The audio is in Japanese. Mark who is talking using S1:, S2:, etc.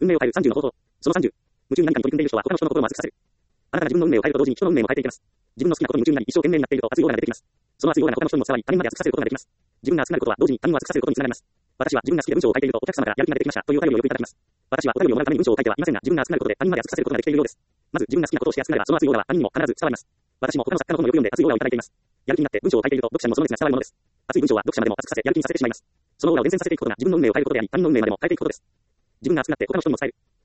S1: 運命を変える30の方法。その30。夢中に何かに取り組んでいる人は他の人の心を熱くさせる。あなたが自分の運命を変えると同時に人の運命も変えていきます。自分の好きなことに夢中になり一生懸命になっていると熱いオーラが出てきます。その熱いオーラが他の人にも伝わり他人まで熱くさせることができます。自分が熱くなることは同時に他人を熱くさせることにつながります。私は自分が好きで文章を書いているとお客様からやる気が出てきましたというお便りをよくいただきます。私はお便りをもらうために文章を書いてはいませんが、自分が熱くなることで他人まで熱くさせることができているようです。まず自分が好きなことをして熱くなればその熱いオーラは他人にも必ず伝わります。私も他の作家の本をよく読んで熱いオーラをいただいています。やる気になって文章を書いていると読者にもその熱が伝わるものです。熱い文章は読者までも熱くさせやる気にさせてしまいます。そのオーラを伝染させていくことが自分の運命を変えることであり他人の運命までも変えていくことです。自分が熱くなって他の人にも伝える。